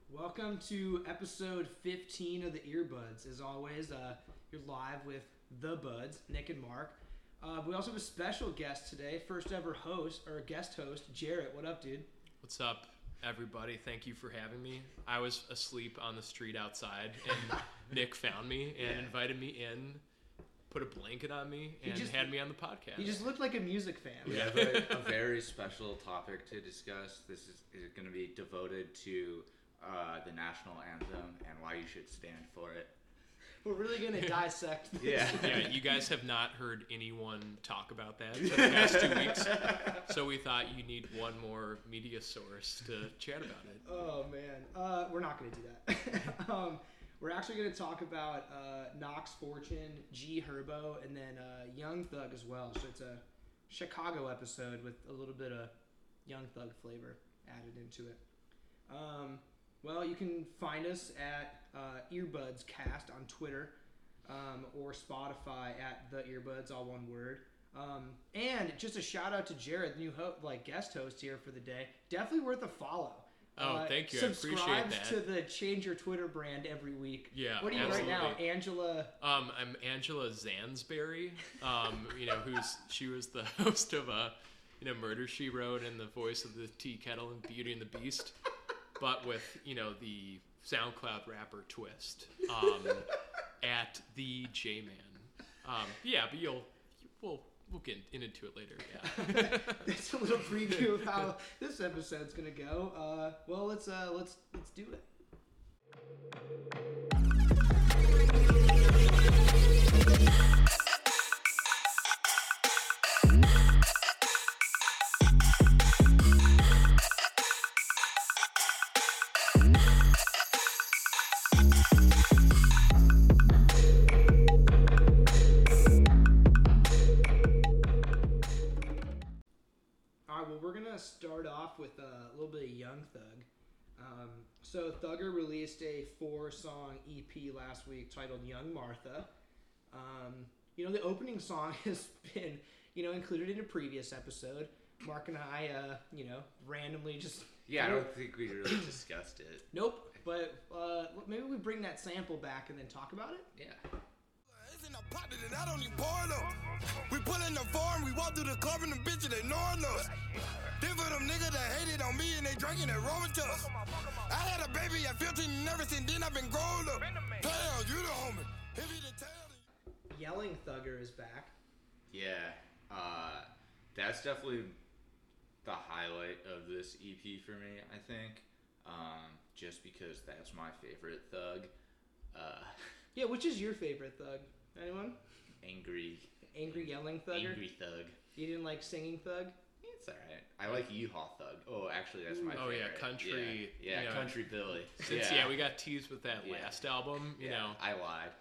Welcome to episode 15 of the Earbuds. As always, you're live with the Buds, Nick and Mark. We also have a special guest today, first ever guest host, Jarrett. What up, dude? What's up, everybody? Thank you for having me. I was asleep on the street outside, and Nick found me and invited me in, put a blanket on me, and had me on the podcast. He just looked like a music fan. We have a very special topic to discuss. This is going to be devoted to the national anthem and why you should stand for it. We're really going to dissect this. Yeah, you guys have not heard anyone talk about that for the past 2 weeks, so we thought you need one more media source to chat about it. Oh, man. We're not going to do that. We're actually going to talk about Knox Fortune, G Herbo, and then Young Thug as well. So it's a Chicago episode with a little bit of Young Thug flavor added into it. Well, you can find us at Earbuds Cast on Twitter or Spotify at The Earbuds, all one word. And just a shout out to Jared, the new guest host here for the day. Definitely worth a follow. Oh, thank you. I appreciate that. Subscribes to the Change Your Twitter brand every week. Yeah, what are you absolutely. right now, Angela? I'm Angela Zansberry. She was the host of Murder, She Wrote, and the voice of the Tea Kettle and Beauty and the Beast, but with the SoundCloud rapper twist at the J-Man. But we'll get into it later. Yeah. That's a little preview of how this episode's gonna go. Well, let's do it. We're gonna start off with a little bit of Young Thug. So Thugger released a 4-song EP last week titled Young Martha. The opening song has been, included in a previous episode. Mark and I, randomly just... Yeah, I don't think we really discussed it. Nope, but maybe we bring that sample back and then talk about it? Yeah. It's in the pot and I don't even pour it. We pull in the farm, we walk through the club and the bitches they ignoring us. Then for them niggas that hated on me and they drinking and rolling to us. I had a baby at 15 and ever since then I've been grown up. Tell you the homie. If he didn't tell Yelling Thugger is back. Yeah. That's definitely the highlight of this EP for me, I think. Just because that's my favorite Thug. Yeah, which is your favorite Thug? Anyone? Angry Yelling Thugger? Angry Thug. You didn't like Singing Thug? It's alright. I like U-Haul Thug. Oh, actually, that's my favorite. Oh, yeah, Country. Yeah, Country Billy. Since, we got teased with that last album, you know. I lied.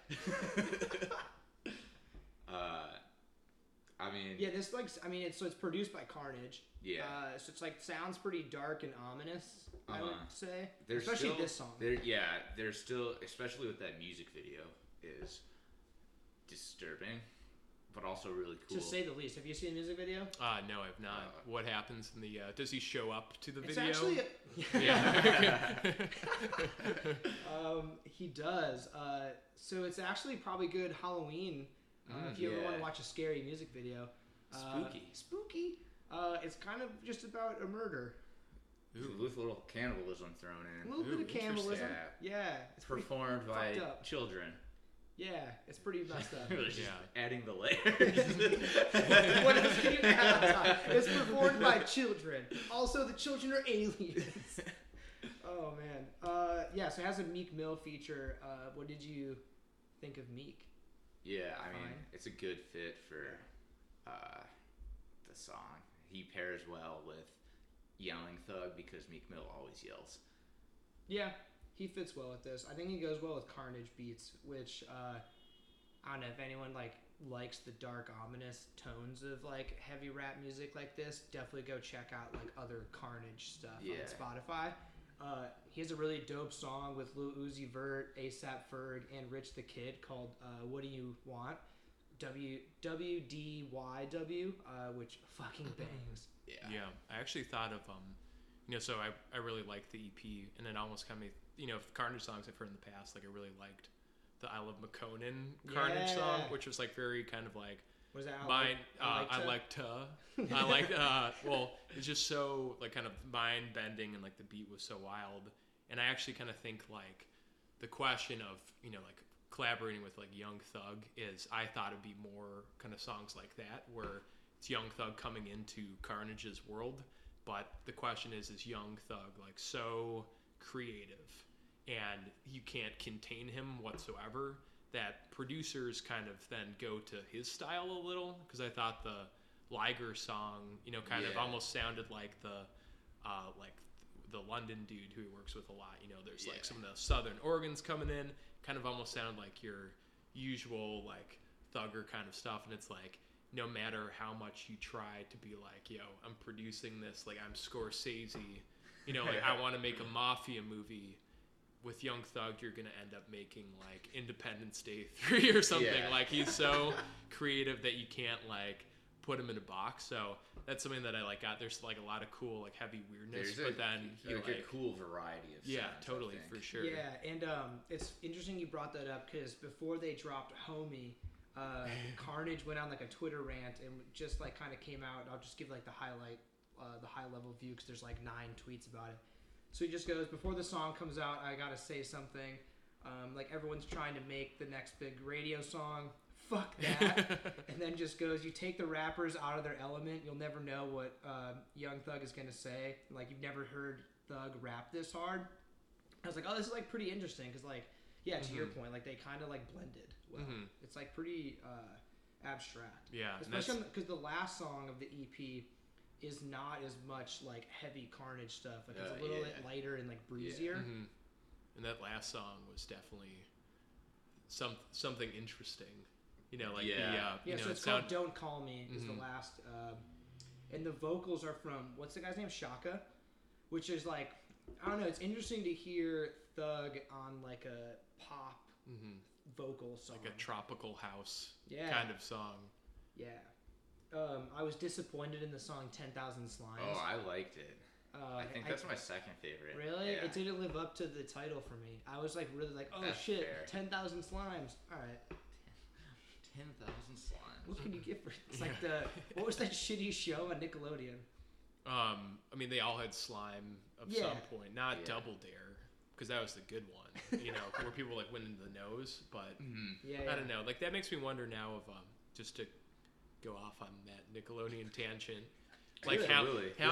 It's produced by Carnage. Yeah. So it's sounds pretty dark and ominous, I would say. There's especially still, this song. There's still, especially with that music video, is disturbing, but also really cool. To say the least. Have you seen the music video? No, I've not. What happens in the, does he show up to the It's video? Actually, he does. So it's actually probably good Halloween if you ever want to watch a scary music video. Spooky. It's kind of just about a murder. With a little cannibalism thrown in. A little bit of cannibalism. Yeah. It's performed by children. Yeah, it's pretty messed up. Adding the layers. What else can you add on top? It's performed by children. Also, the children are aliens. Oh, man. So it has a Meek Mill feature. What did you think of Meek? Yeah, I mean, it's a good fit for the song. He pairs well with Yelling Thug because Meek Mill always yells. Yeah, he fits well with this. I think he goes well with Carnage beats, which I don't know if anyone likes the dark, ominous tones of heavy rap music like this. Definitely go check out other Carnage stuff on Spotify. He has a really dope song with Lil Uzi Vert, ASAP Ferg, and Rich the Kid called "What Do You Want?" WDYW, which fucking bangs. Yeah. I actually thought of so I really liked the EP, and it almost kind of, Carnage songs I've heard in the past, like I really liked the I Love McConan Carnage song, which was like very kind of like, was that well, it's just so like kind of mind bending, and like the beat was so wild. And I actually kind of think like the question of, like collaborating with like Young Thug is, I thought it'd be more kind of songs like that where it's Young Thug coming into Carnage's world. But the question is Young Thug like so creative and you can't contain him whatsoever, that producers kind of then go to his style a little? Because I thought the Liger song, kind of almost sounded like the London dude who he works with a lot. There's like some of the Southern organs coming in, kind of almost sound like your usual like Thugger kind of stuff. And it's like, no matter how much you try to be like, I'm producing this, like I'm Scorsese, like I want to make a mafia movie. With Young Thug, you're gonna end up making like Independence Day 3 or something. Yeah. Like he's so creative that you can't like put him in a box. So that's something that I like got. There's like a lot of cool like heavy weirdness, but then he like a cool variety of sounds, totally, for sure. Yeah, and it's interesting you brought that up because before they dropped Homie, Carnage went on like a Twitter rant and just like kind of came out. I'll just give like the high level view because there's like 9 tweets about it. So he just goes, before the song comes out, I gotta say something. Like everyone's trying to make the next big radio song. Fuck that. And then just goes, you take the rappers out of their element, you'll never know what Young Thug is gonna say. Like you've never heard Thug rap this hard. I was like, oh, this is like pretty interesting because like, yeah, to your point, like they kind of like blended well. It's like pretty abstract. Yeah. Especially because the last song of the EP is not as much like heavy Carnage stuff. Like it's a little bit lighter and like breezier. And that last song was definitely something interesting. So it's called "Don't Call Me" is the last, and the vocals are from what's the guy's name? Shaka, which is like, I don't know. It's interesting to hear Thug on like a pop vocal song, like a tropical house kind of song. Yeah. I was disappointed in the song 10,000 Slimes. Oh, I liked it. I think that's my second favorite. Really? Yeah. It didn't live up to the title for me. I was like really like, oh That's shit, fair. 10,000 Slimes. All right. 10,000 Slimes. What can you get for? It's like what was that shitty show on Nickelodeon? I mean, they all had slime of some point, not Double Dare, because that was the good one. Where people like went into the nose. But I don't know. Like that makes me wonder now of just to go off on that Nickelodeon tangent. Like how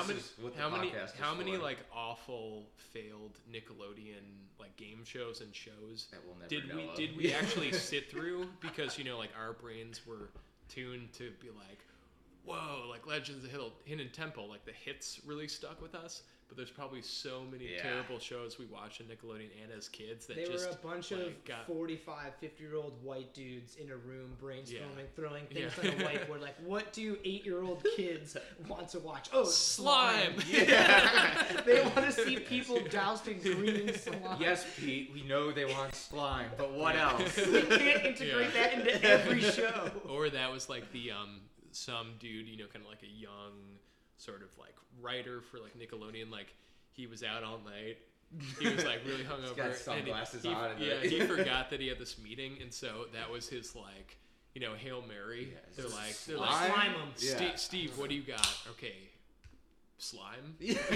many like awful failed Nickelodeon like game shows and shows that we'll never did we actually sit through, because like our brains were tuned to be like, whoa, like Legends of Hidden Temple, like the hits really stuck with us. But there's probably so many terrible shows we watched on Nickelodeon and as kids that they just were a bunch of 45, 50-year-old white dudes in a room brainstorming, throwing things on a whiteboard. Like, what do 8-year-old kids want to watch? Oh, slime! They want to see people doused in green slime. Yes, Pete, we know they want slime, but what else? We can't integrate that into every show. Or that was like the some dude, kind of like a young sort of like writer for like Nickelodeon, like he was out all night, he was like really hungover, got sunglasses on, he forgot that he had this meeting, and so that was his like Hail Mary. They're like slime him. Steve, what do you got? Okay, slime.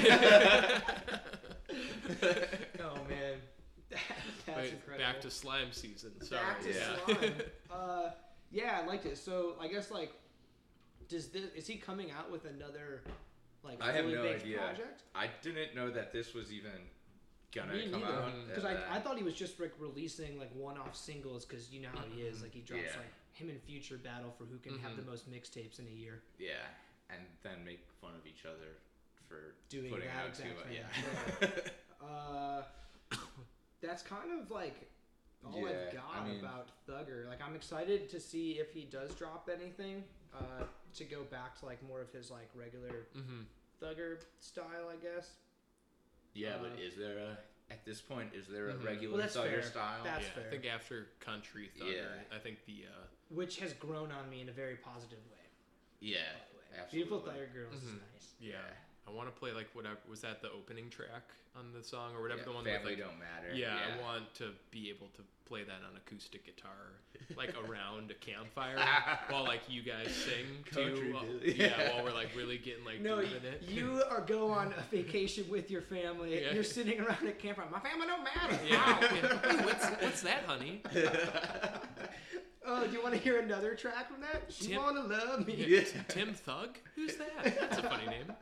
Oh man, that's incredible. Back to slime season. Sorry. Back to slime. I liked it. So I guess like, is he coming out with another like I have no idea. project? I didn't know that this was even gonna Me come neither. out. Because I thought he was just like releasing like one-off singles, because you know how he is. Like he drops like him and Future battle for who can have the most mixtapes in a year. Yeah, and then make fun of each other for doing putting that out exact too much. Yeah. That's kind of like all I've got about Thugger. Like I'm excited to see if he does drop anything. To go back to like more of his like regular Thugger style, I guess. Yeah, but is there at this point is there a regular that's Thugger fair. style? That's fair. I think after Country Thugger, I think the which has grown on me in a very positive way. Yeah, absolutely. Beautiful Thugger Girls is nice. Yeah. I want to play like whatever was that the opening track on the song or whatever Yeah, the one Family with like, Don't Matter. yeah, I want to be able to play that on acoustic guitar, like around a campfire, while like you guys sing too. While we're like really getting like No, deep in it. you are go on a vacation with your family. Yeah. You're sitting around a campfire. My family don't matter. Yeah. Hey, what's that, honey? Oh, do you want to hear another track from that? She Tim- wanna love me. Yeah. Tim Thug? Who's that? That's a funny name.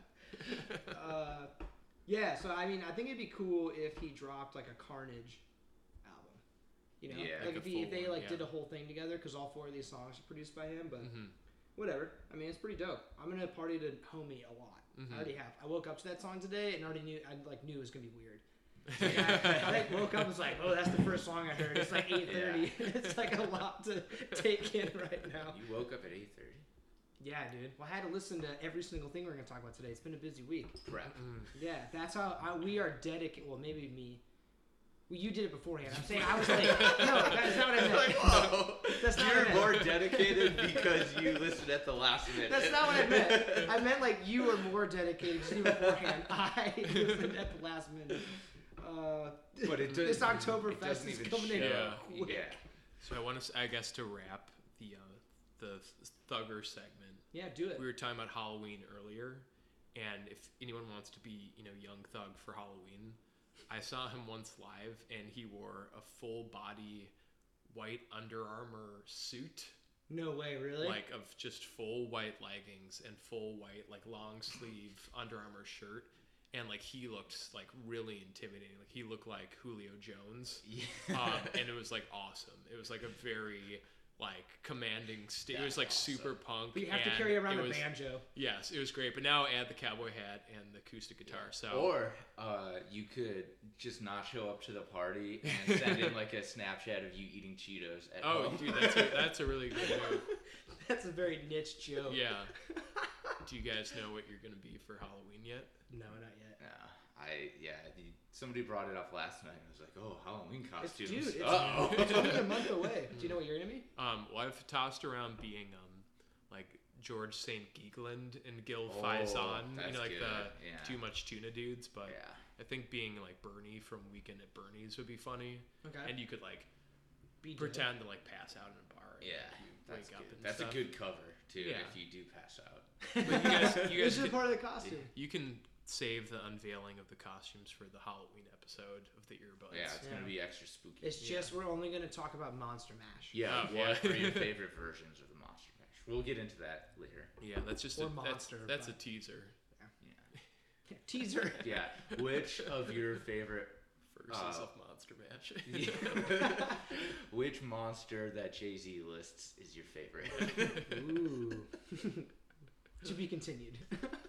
Yeah, so I mean, I think it'd be cool if he dropped like a Carnage album. You know, Yeah, like like a if full they one, like yeah. did a whole thing together, because all 4 of these songs are produced by him. But Mm-hmm. whatever. I mean, it's pretty dope. I'm gonna party to Homie a lot. Mm-hmm. I already have. I woke up to that song today and already knew. I knew it was gonna be weird. Like, I like woke up and was like, oh, that's the first song I heard. It's like 8:30. It's like a lot to take in right now. You woke up at 8:30. Yeah, dude. Well, I had to listen to every single thing we're gonna talk about today. It's been a busy week. Prep. Yeah, that's how we are dedicated. Well, maybe me. Well, you did it beforehand. I'm saying I was like, no, that's not what I meant. Like, oh, That's not what I you're meant. more dedicated because you listened at the last minute. That's not what I meant. I meant like you were more dedicated because you beforehand. I listened at the last minute. But it This doesn't- Oktoberfest it doesn't is even coming in show. quick. Yeah. So I want to, I guess, to wrap the Thugger segment. Yeah, do it. We were talking about Halloween earlier, and if anyone wants to be, Young Thug for Halloween, I saw him once live, and he wore a full body white Under Armour suit, No way, really? like of just full white leggings and full white like long sleeve Under Armour shirt, and like he looked like really intimidating. Like he looked like Julio Jones, and it was like awesome. It was like a very like commanding it was like awesome. super punk. But you have to and carry around it a was- banjo. Yes, it was great. But now add the cowboy hat and the acoustic guitar. So Or you could just not show up to the party and send in like a Snapchat of you eating Cheetos at home. dude, that's a really good move. That's a very niche joke. Yeah. Do you guys know what you're gonna be for Halloween yet? No, not yet. Somebody brought it up last night. I was like, oh, Halloween costumes. It's only a month away. Do you know what you're gonna be? Well, I've tossed around being like George St. Geegland and Gil Faison, that's like good, the yeah. Too Much Tuna dudes. But Yeah. I think being like Bernie from Weekend at Bernie's would be funny. Okay. And you could like Be dead. pretend to like pass out in a bar. And, Yeah, like, you that's wake up good. and That's stuff. a good cover too. Yeah. If you do pass out. But you guys This is could- part of the costume. You can save the unveiling of the costumes for the Halloween episode of the Earbuds. Yeah, it's Yeah. gonna be extra spooky. It's just we're only gonna talk about Monster Mash. Yeah, Oh, what yeah. are your favorite versions of the Monster Mash? We'll get into that later. Yeah, that's just Or a Monster, that's a but- teaser Yeah. Teaser. Yeah. Which of your favorite versus of Monster Mash. which monster that Jay-Z lists is your favorite? Ooh. To be continued.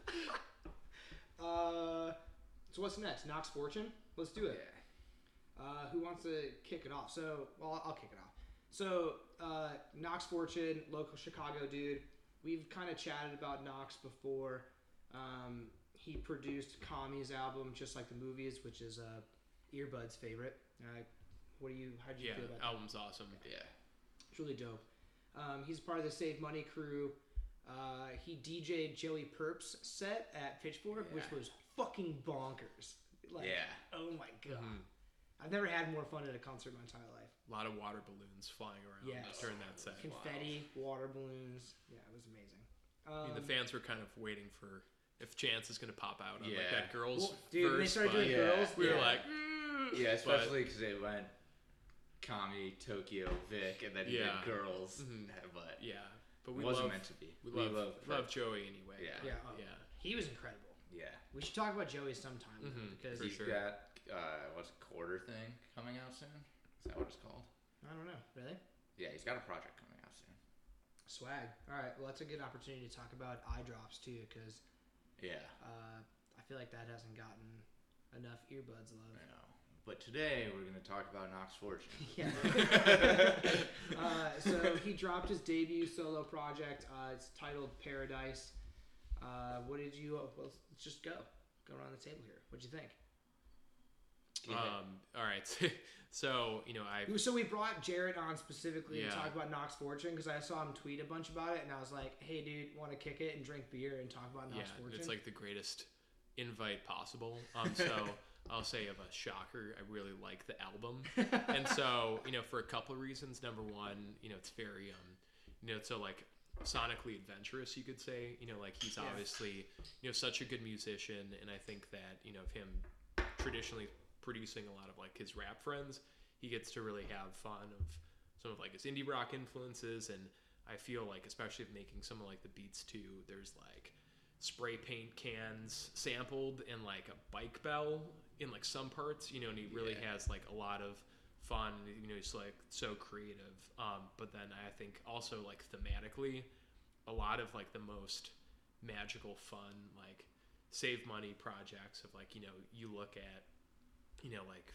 So what's next? Knox Fortune? Let's do it. Who wants to kick it off? So, well, I'll kick it off. So, Knox Fortune, local Chicago dude. We've kind of chatted about Knox before. He produced Kami's album, Just Like the Movies, which is Earbud's favorite. How'd you Yeah, feel about that? album's awesome. Yeah. It's really dope. He's part of the Save Money crew. He DJ'd Joey Purp's set at Pitchfork, which Yeah. was fucking bonkers. Like, Yeah. oh my god. Mhm. I've never had more fun at a concert in my entire life. A lot of water balloons flying around Yes. during that set. Confetti, water balloons. Yeah, it was amazing. I mean, the fans were kind of waiting for if Chance is going to pop out on like Yeah. that girls Well, dude, when they verse, started but doing yeah. girls, we were yeah. like, Yeah, especially because it went Kami, Tokyo, Vic, and then he Yeah. did girls. Mhm. But yeah. But it we wasn't love, meant to be. we love love Joey anyway. Yeah. Yeah, Yeah. he was incredible. Yeah. We should talk about Joey sometime though, Mhm, because for He's sure. got what's a quarter thing coming out soon? Is that what it's called? I don't know, really. Yeah, he's got a project coming out soon. Swag. All right, well, that's a good opportunity to talk about eye drops too, because Yeah. I feel like that hasn't gotten enough earbuds love. I know. But today we're gonna talk about Knox Fortune. Yeah. So he dropped his debut solo project. It's titled Paradise. What did you? Well, let's just go around the table here. What'd you think? All right. So, So we brought Jarrett on specifically to Yeah. talk about Knox Fortune because I saw him tweet a bunch about it, and I was like, "Hey, dude, want to kick it and drink beer and talk about Knox Fortune?" it's like the greatest invite possible. So I'll say of a shocker, I really like the album. And so, for a couple of reasons. Number one, it's very, so like sonically adventurous, you could say. Like he's obviously, such a good musician. And I think that, of him traditionally producing a lot of like his rap friends, he gets to really have fun of some of like his indie rock influences. And I feel like, especially if making some of like the beats too, there's like spray paint cans sampled and like a bike bell in like some parts, and he really has like a lot of fun. He's like so creative. But then I think also like thematically, a lot of like the most magical fun like save money projects of like, you look at, like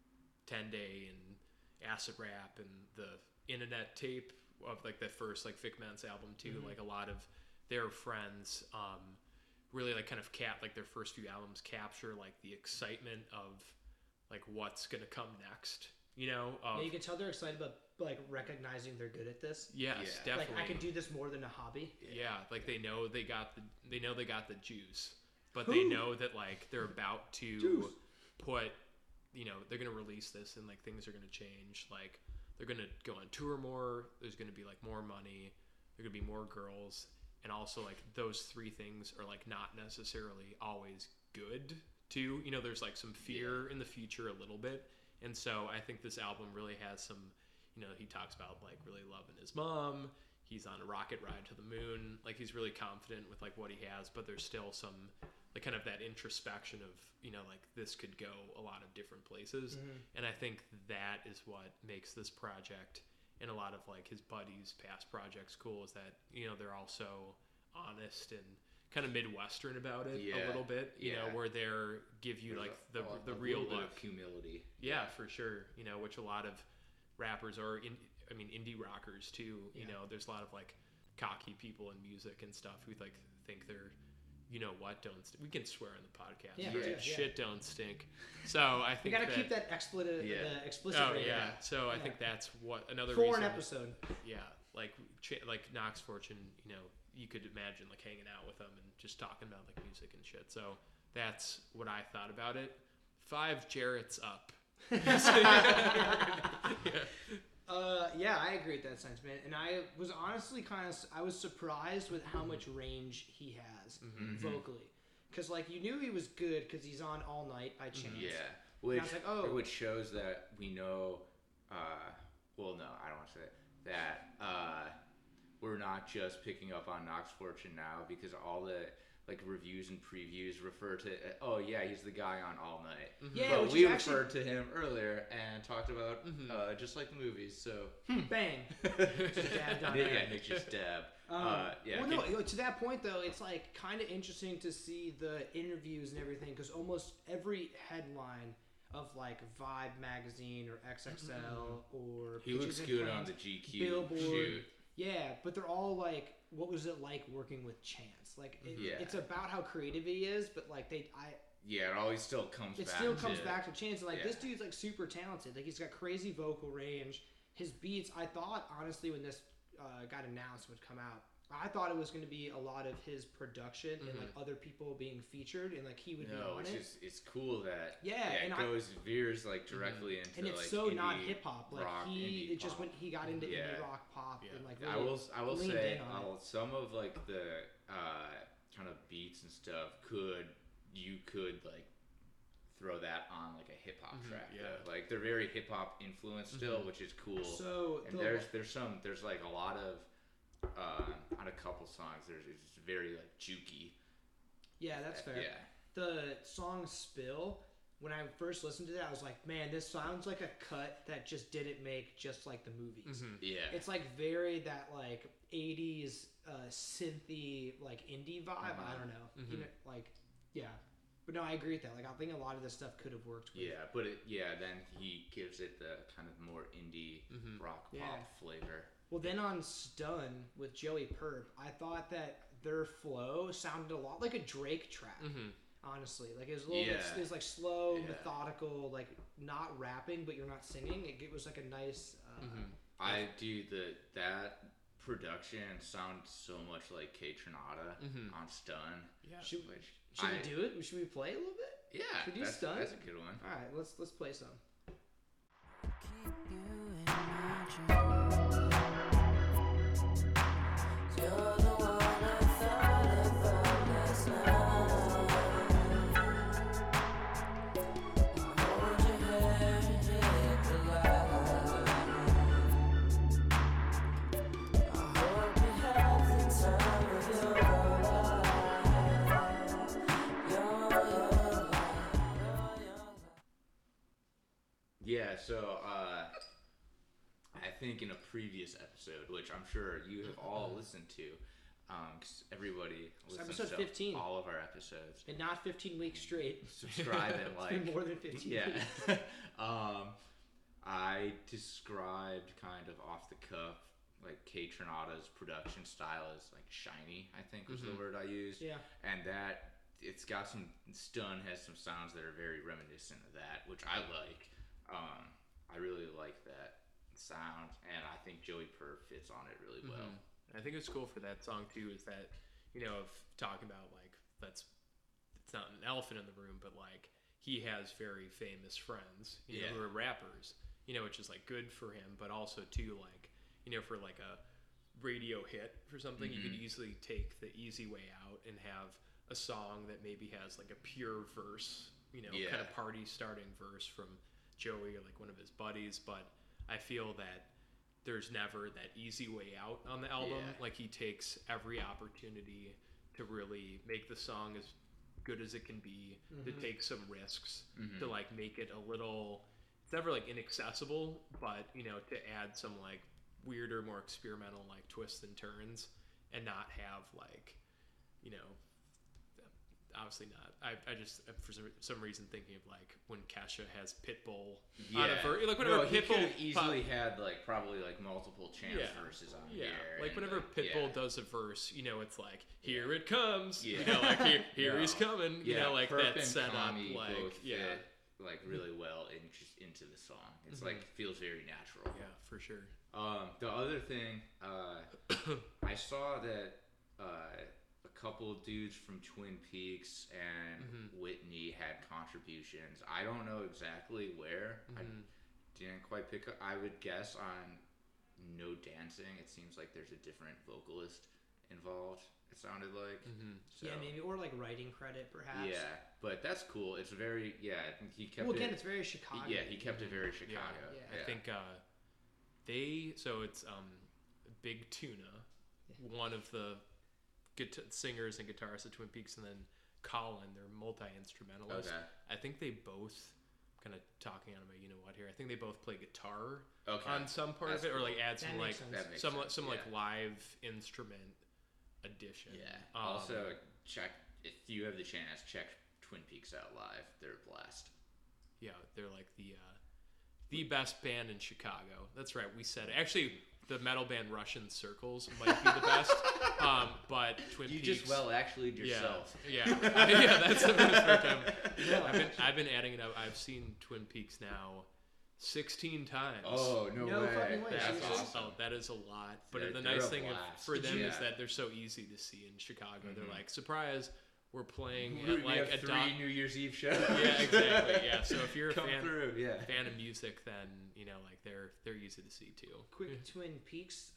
10 Day and Acid Rap and the Internet Tape of like the first like Figment's album too. Like a lot of their friends really like kind of like their first few albums capture like the excitement of like what's gonna come next. You can tell they're excited about like recognizing they're good at this. Yes, definitely. Like I can do this more than a hobby. Yeah, like they know they got the juice, but they know that like they're about to put, they're gonna release this and like things are gonna change. Like they're gonna go on tour more. There's gonna be like more money. There are gonna be more girls, and also like those three things are like not necessarily always good too. There's like some fear in the future a little bit. And so I think this album really has some, he talks about like really loving his mom. He's on a rocket ride to the moon. Like he's really confident with like what he has, but there's still some like kind of that introspection of, like this could go a lot of different places. And I think that is what makes this project and a lot of like his buddies' past projects cool, is that, they're also honest and kind of Midwestern about it a little bit, where they're give you like the real look. Humility. Yeah, for sure. Which a lot of rappers are indie rockers too. There's a lot of like cocky people in music and stuff who like think they're, we can swear on the podcast. Shit don't stink. So I think you gotta keep that explicit rating. So I think that's what another for reason. An episode. Yeah, like Knox Fortune, you could imagine like hanging out with them and just talking about like music and shit. So that's what I thought about it. 5 Jarrett's up. I agree with that sentiment, and I was honestly I was surprised with how much range he has vocally, because like you knew he was good because he's on All Night by Chance. Which shows that we know. Well, no, I don't want to say that. We're not just picking up on Knox Fortune now, because all the like reviews and previews refer to, he's the guy on All Night. Yeah, but we referred to him earlier and talked about just like the movies. So bang, just dabbed on it. Nick just dab. To that point though, it's like kind of interesting to see the interviews and everything, because almost every headline of like Vibe magazine or XXL or he looks good on the GQ Billboard. Shoot. Yeah, but they're all like, what was it like working with Chance? Like, it's about how creative he is, but like it always still comes back to Chance. Like, this dude's like super talented. Like, he's got crazy vocal range. His beats, I thought, honestly, when this got announced would come out, I thought it was going to be a lot of his production and like other people being featured, and like he would be on it. It's cool that and veers like directly into, and it's like, so indie, not hip hop. Like rock, it just when he got into indie rock pop and like really I will say some of like the kind of beats and stuff you could like throw that on like a hip hop track. Though. Like they're very hip hop influenced still, which is cool. So and there's like a lot of on a couple songs it's very like jukey. Yeah, that's fair. Yeah. The song Spill, when I first listened to it, I was like, man, this sounds like a cut that just didn't make just like the movies. Yeah. It's like very that like 80s synthy like indie vibe. I don't know. But no, I agree with that. Like I think a lot of this stuff could have worked with. Yeah, but then he gives it the kind of more indie rock pop flavor. Well, then on Stun with Joey Perp, I thought that their flow sounded a lot like a Drake track. Honestly, like it was a little bit, it was like slow, methodical, like not rapping, but you're not singing. It was like a nice. I do that production sounds so much like Kate Trinata on Stun. Should Should we do it? Should we play a little bit? Yeah, Should we do that's a good one. All right, let's play some. Keep you in my dreams. You're the one I thought about last night. I hold your hand and take the light. I hope you have the time of your life. Your life. Yeah, so I think in a previous episode, which I'm sure you have all listened to, because everybody listens episode to 15. all of our episodes. And not 15 weeks straight. Subscribe and It's like. been more than 15 Yeah. weeks. I described kind of off the cuff, like Kate Trinata's production style as like shiny, I think was the word I used. Yeah. And that it's got some Stun has some sounds that are very reminiscent of that, which I like. I really like that sound, and I think Joey Purr fits on it really well. I think it's cool for that song too is that, of talking about like it's not an elephant in the room, but like he has very famous friends, who are rappers, which is like good for him, but also too like, for like a radio hit for something, you could easily take the easy way out and have a song that maybe has like a pure verse, kind of party starting verse from Joey or like one of his buddies, but I feel that there's never that easy way out on the album. Yeah. Like he takes every opportunity to really make the song as good as it can be, to take some risks, to like make it a little, it's never like inaccessible, but to add some like weirder, more experimental like twists and turns, and not have like, obviously not. I just for some reason thinking of like when Kesha has Pitbull on a verse, like whenever he could Pitbull have easily had like probably like multiple chance verses on here. like and, whenever Pitbull does a verse, it's like here it comes, Yeah. like here he's coming, like Perp that and setup, Kami like both fit, like really well into the song. It's like feels very natural. yeah, for sure. The other thing, I saw that a couple of dudes from Twin Peaks and Whitney had contributions. I don't know exactly where. I didn't quite pick up. I would guess on No Dancing. It seems like there's a different vocalist involved. It sounded like. So, Yeah, maybe, or like writing credit perhaps. yeah, but that's cool. It's very he kept Well, it. again, it's very Chicago. He kept it very Chicago. Yeah. I think it's Big Tuna, one of the singers and guitarists of Twin Peaks, and then Colin, they're multi-instrumentalists. Okay. I think they both, kind of talking on about here, I think they both play guitar Okay. on some part That's of it, or cool. like add That some like makes sense. That makes some sense, like yeah. live instrument addition. Yeah. Also, check if you have the chance. Check Twin Peaks out live. They're a blast. Yeah, they're like the best band in Chicago. That's right, we said it. Actually, the metal band Russian Circles might be the best, but Twin You Peaks. just actually yourself. Yeah, that's the best for time. I've been adding it up. I've seen Twin Peaks now 16 times. Oh No way! fucking way. That's Seriously? awesome. Oh, that is a lot. But They're the nice a thing blast. for them is Yeah. that they're so easy to see in Chicago. They're like, surprise, we're playing We at like have a three New Year's Eve shows. Yeah, exactly. Yeah, so if you're a Come fan through, yeah. fan of music, then like they're easy to see too. Quick Twin Peaks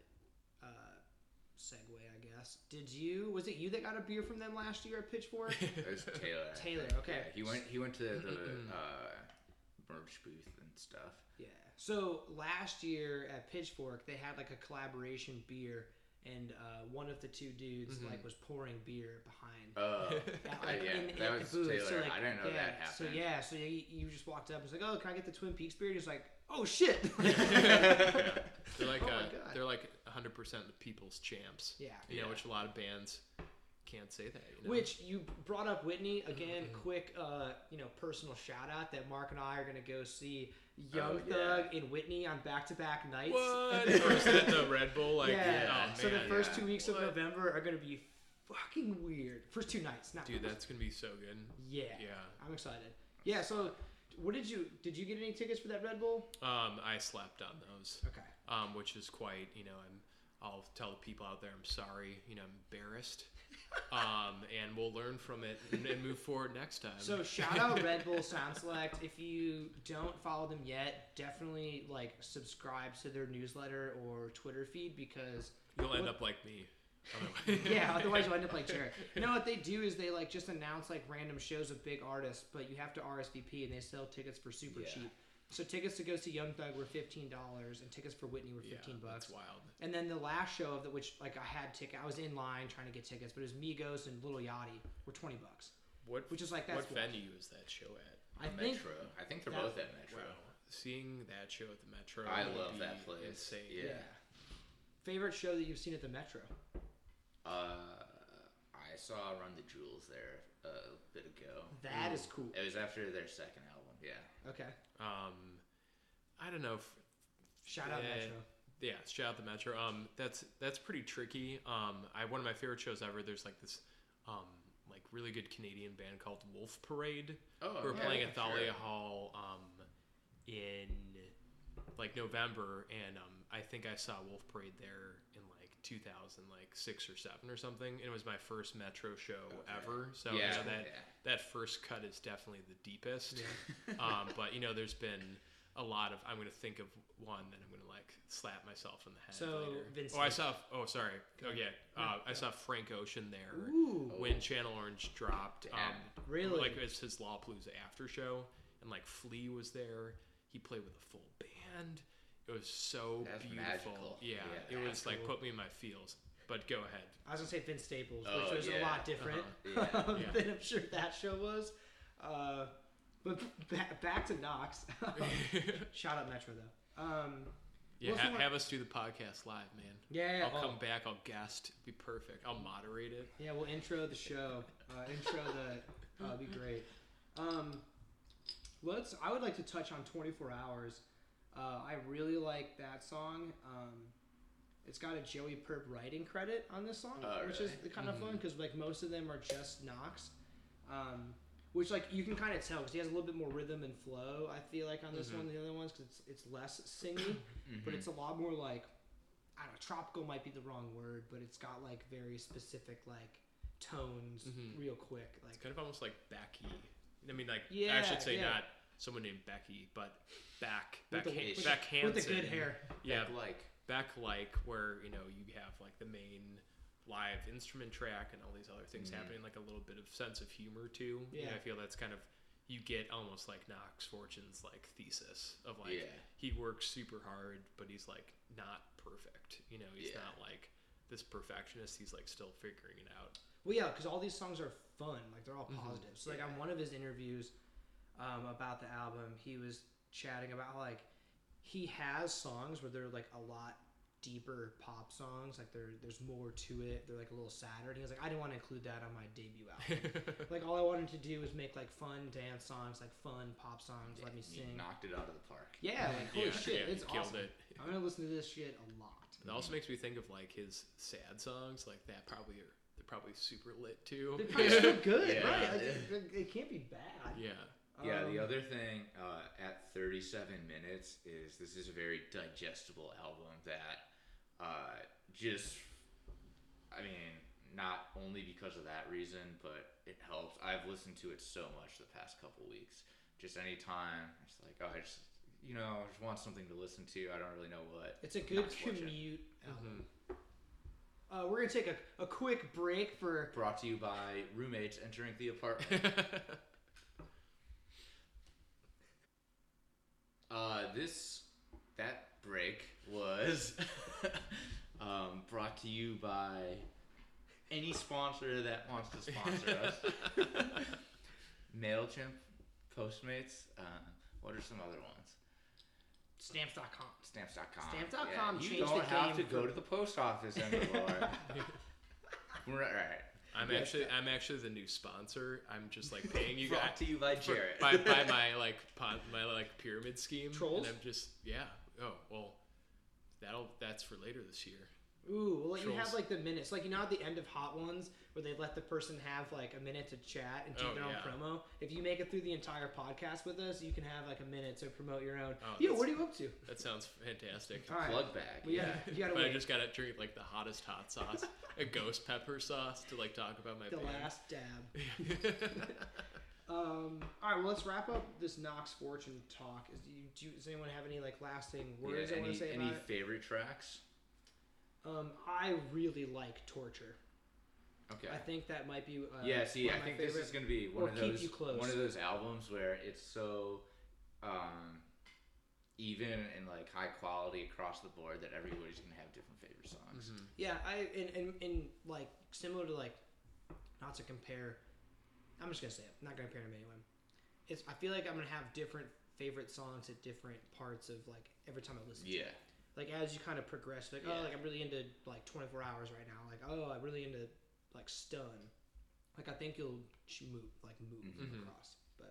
segue, I guess. Was it you that got a beer from them last year at Pitchfork? It was Taylor. I Taylor, think. okay. Yeah, he went to the merch booth and stuff. Yeah. So last year at Pitchfork, they had like a collaboration beer, and one of the two dudes like was pouring beer behind. Oh, that was booth. Taylor. So, like, I didn't know that happened. So you just walked up and was like, "Oh, can I get the Twin Peaks beer?" He's like, "Oh shit!" They're like Oh my God. they're like 100% the people's champs. Yeah. Which a lot of bands can't say that. Which you brought up Whitney again. Quick, personal shout out that Mark and I are gonna go see Young Thug and Whitney on back-to-back nights. What? First at the Red Bull, like yeah. oh, So the man, first yeah. 2 weeks of November are gonna be fucking weird. First 2 nights, not dude, that's gonna be so good. Yeah. Yeah. I'm excited. Yeah. So, what did you get any tickets for that Red Bull? I slept on those. Okay. Which is quite, I'll tell the people out there I'm sorry, I'm embarrassed. and we'll learn from it and move forward next time. So shout out Red Bull Sound Select. If you don't follow them yet, definitely like subscribe to their newsletter or Twitter feed because you'll end up like me. Yeah, otherwise you'll end up like Jared. You know what they do is they like just announce like random shows of big artists, but you have to RSVP and they sell tickets for super cheap. So tickets to go see Young Thug were $15, and tickets for Whitney were $15. That's wild. And then the last show of which like I had ticket, I was in line trying to get tickets, but it was Migos and Lil Yachty were $20. Which is like that's what venue is that show at? I think Metro. I think they're both at Metro. Wow. Seeing that show at the Metro, I would love be that place. Insane. Yeah. Favorite show that you've seen at the Metro? I saw Run the Jewels there a bit ago. That is cool. It was after their second album. Yeah. Okay. I don't know. Shout out Metro. Yeah, shout out the Metro. That's pretty tricky. One of my favorite shows ever. There's like this, like really good Canadian band called Wolf Parade. Who are playing at Thalia Hall, in like November, and I think I saw Wolf Parade there in like 2006 or 7 or something. And it was my first Metro show ever. So that first cut is definitely the deepest. Yeah. But there's been a lot of. I'm gonna think of one that I'm gonna like slap myself in the head. So later. Vince. I saw. Oh, sorry. Oh yeah. I saw Frank Ocean there when Channel Orange dropped. Really? Like it's his Lollapalooza after show, and like Flea was there. He played with a full band. It was so beautiful. Magical. Yeah, it was like put me in my feels. But go ahead. I was gonna say Vince Staples, which was a lot different than I'm sure that show was. But back to Knox. Shout out Metro though. Have us do the podcast live, man. Yeah, I'll come back. I'll guest. It'd be perfect. I'll moderate it. Yeah, we'll intro the show. It'd be great. I would like to touch on 24 Hours. I really like that song. It's got a Joey Purp writing credit on this song, which is kind of fun because like most of them are just Knox. Which like you can kind of tell because he has a little bit more rhythm and flow. I feel like on this one than the other ones because it's less singy, but it's a lot more like I don't know. Tropical might be the wrong word, but it's got like very specific like tones real quick. Like it's kind of almost like Becky. I mean, like I should say not someone named Becky, but Beck Hansen with the good hair. Yeah, Beck where you have like the main live instrument track and all these other things happening, like a little bit of sense of humor too. Yeah, I feel that's kind of you get almost like Knox Fortune's like thesis of like he works super hard, but he's like not perfect. He's not like this perfectionist. He's like still figuring it out. Well, yeah, because all these songs are fun. Like they're all positive. So like on one of his interviews about the album, he was chatting about how like he has songs where they're like a lot deeper pop songs, like there's more to it, they're like a little sadder, and he was like I didn't want to include that on my debut album. Like all I wanted to do was make like fun dance songs, like fun pop songs, let me sing. Knocked it out of the park. Like holy shit, it's killed awesome. It. I'm gonna listen to this shit a lot. It also makes me think of like his sad songs, like that they're probably super lit too. They're probably still good, right? Like, it can't be bad. Yeah, the other thing at 37 minutes is this is a very digestible album that not only because of that reason, but it helps. I've listened to it so much the past couple weeks. Just anytime, it's like, I just want something to listen to. I don't really know what. It's a good commute album. We're going to take a quick break for... Brought to you by roommates entering the apartment. That break was brought to you by any sponsor that wants to sponsor us. MailChimp, Postmates, what are some other ones? Stamps.com. Stamps.com changed you don't the have game to go to the post office anymore. Right. I'm actually the new sponsor. I'm just like paying you Brought guys to you by Jarrett. by my pyramid scheme. Trolls? And I'm just Oh well, that's for later this year. Ooh, well, you have Trolls. like the minutes, like at the end of Hot Ones where they let the person have like a minute to chat and do Oh, their own yeah. promo. If you make it through the entire podcast with us, you can have like a minute to promote your own. Oh, Yo, that's- what are you up to? That sounds fantastic. All right. Plug bag. Well, yeah, you gotta But I wait. just gotta drink like the hottest hot sauce, a ghost pepper sauce to like talk about my The band. last dab. All right, well, let's wrap up this Knox Fortune talk. Does anyone have any like lasting words they want to say any about it? favorite tracks? I really like Torture. Okay. I think that might be. Yeah, see, one I of my think this favorite- is going to be or one of Keep those You Close. one of those albums where it's so even and like high quality across the board that everybody's going to have different favorite songs. Mm-hmm. Yeah, in like similar to like, not to compare. I'm just gonna say it. I'm not gonna compare them to anyone. I feel like I'm gonna have different favorite songs at different parts of like every time I listen to it. Yeah. Like as you kind of progress, like Yeah. oh, like I'm really into like 24 Hours right now. Like oh, I'm really into like Stun. Like I think you'll move Mhm. across. But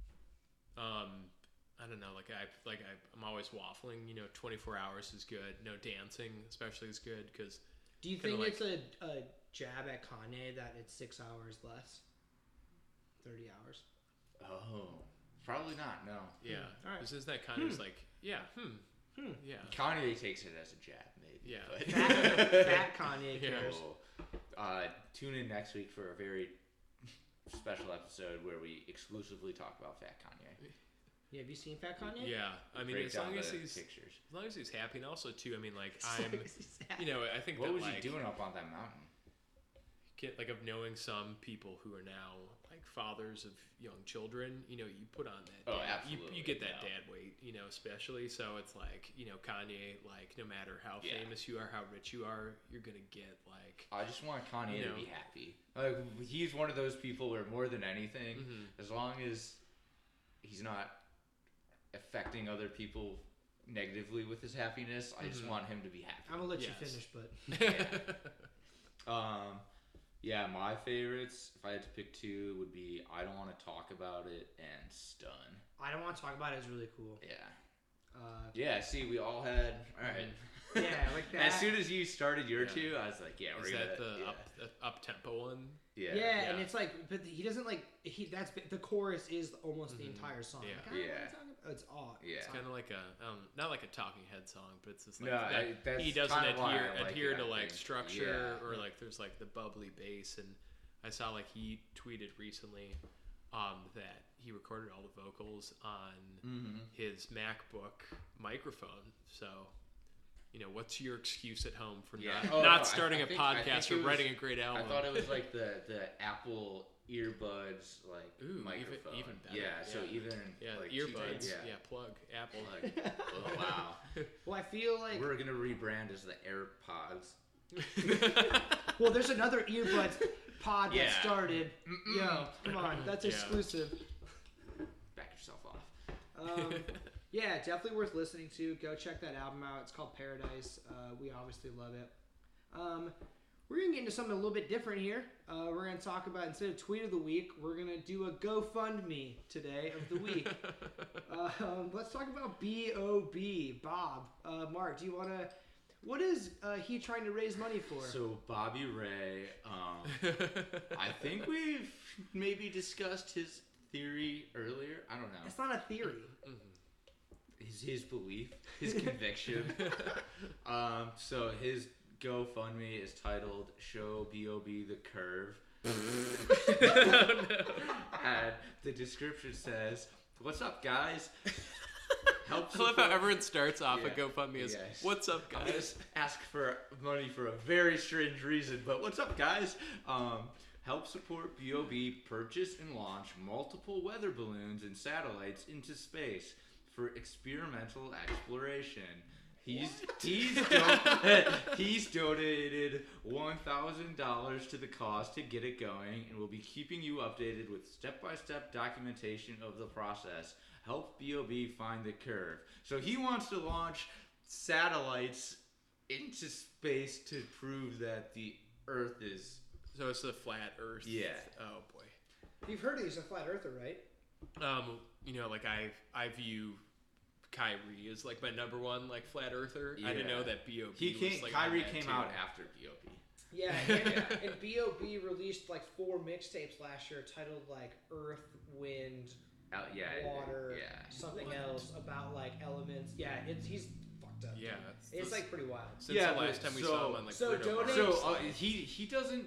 I don't know. I'm always waffling. 24 Hours is good. No Dancing, especially, is good because. do you Kinda think like- it's a jab at Kanye that it's 6 hours less, 30 hours? Oh, probably not. No. Yeah. All right. This is that kind of like yeah. Yeah. Kanye takes it as a jab, maybe. Yeah. but- Fat Kanye Yeah. cares. Tune in next week for a very special episode where we exclusively talk about Fat Kanye. Yeah, have you seen Fat Kanye? Yeah. I mean, Break as down long as the he's pictures. as long as he's happy, and also too, I mean, like So I'm, sad. I think What that was like he doing up on that mountain? of knowing some people who are now like fathers of young children, you put on that. Oh, dad, absolutely, You get that yeah. dad weight, especially. So it's like, Kanye, like no matter how Yeah. famous you are, how rich you are, you're gonna get like. I just want Kanye You to know. be happy. Like he's one of those people where more than anything, Mhm. as long as he's not affecting other people negatively with his happiness, I just Mhm. want him to be happy. I'm gonna let Yes. you finish, but Yeah, my favorites, if I had to pick two, would be I Don't Want to Talk About It and Stun. I Don't Want to Talk About It is really cool. Yeah. Yeah, Yeah, see, we all had. All right. like that. As soon as you started your Yeah. two, I was like, yeah, we're Is gonna. that the yeah. up tempo one? Yeah. Yeah, and Yeah. it's like, but he doesn't like that's the chorus is almost the Mhm. entire song. Yeah. Like, I don't Yeah. wanna talk about- it's odd. Yeah. It's kind of like a not like a Talking Head song, but it's just like No, that that's he doesn't kinda why I like adhere it, to I like think. structure Yeah. or like there's like the bubbly bass. And I saw like he tweeted recently that he recorded all the vocals on Mm-hmm. his MacBook microphone. So, what's your excuse at home for Yeah. not, Oh, not no, starting I a think- I think podcast it or was- writing a great album? I thought it was like the Apple earbuds like Ooh, microphone. even better, Yeah, so yeah. even yeah, like earbuds. two- Yeah. plug Apple. Like, oh wow. Well, I feel like We're gonna rebrand as the AirPods. well, there's another earbuds pod Yeah. that started. Yo, come on, that's Yeah. exclusive. Back yourself off. Yeah, definitely worth listening to. Go check that album out. It's called Paradise. We obviously love it. We're going to get into something a little bit different here. We're going to talk about, instead of Tweet of the Week, we're going to do a GoFundMe today of the week. Let's talk about B.O.B. Bob. Mark, do you want to... What is he trying to raise money for? So Bobby Ray, I think we've maybe discussed his theory earlier. I don't know. It's not a theory. His belief, his conviction. So his GoFundMe is titled "Show B.O.B. the Curve," and the description says, "What's up, guys? Help I love how everyone starts off a Yeah. GoFundMe as, Yes. "What's up, I guys?" just ask for money for a very strange reason, but what's up, guys? Help support B.O.B. purchase and launch multiple weather balloons and satellites into space for experimental exploration. He's donated $1,000 to the cause to get it going, and will be keeping you updated with step-by-step documentation of the process. Help B.O.B. find the curve. So he wants to launch satellites into space to prove that the Earth is. So it's the flat Earth. Yeah. Oh boy. You've heard he's a flat earther, right? Like I view Kyrie is like my number one like flat earther. I didn't know that B.O.B. was like Kyrie on that came too. out after B.O.B. Yeah, and B.O.B. released like 4 mixtapes last year titled like Earth, Wind, Water, something else about like elements. Yeah, he's fucked up. Yeah, it's like pretty wild. Since the last time we saw him on like Bruno Mars. So he doesn't